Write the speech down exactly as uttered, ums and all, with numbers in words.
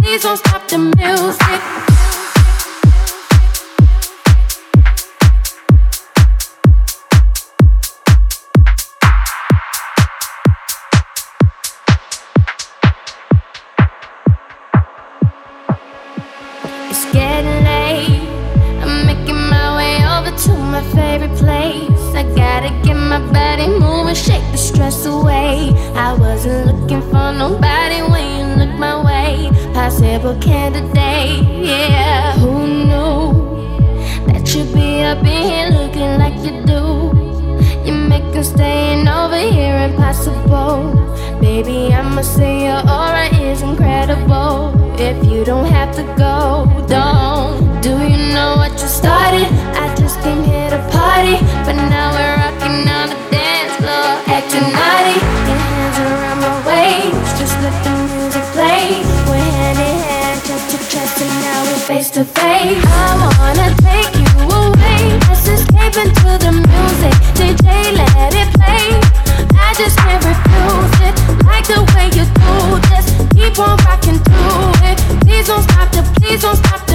please don't stop the music. It's getting late, I'm making my way over to my favorite place. I gotta get my body moving, shake the stress away. I wasn't looking for nobody when you looked my way. Possible candidate, yeah. Who knew that you'd be up in here looking like you do? You making staying over here impossible. Baby, I must say your aura is incredible. If you don't have to go, don't. Do you know what you started? I just came here to party, but now we're rocking on the dance floor, acting naughty. Your hands around my waist, just let the music play. We're hand in hand, chest to chest, and now we're face to face. I wanna take you away, let's escape into the music. D J, let it play. I just can't refuse it. Like the way you do this, keep on rocking through it. Please don't stop the, please don't stop the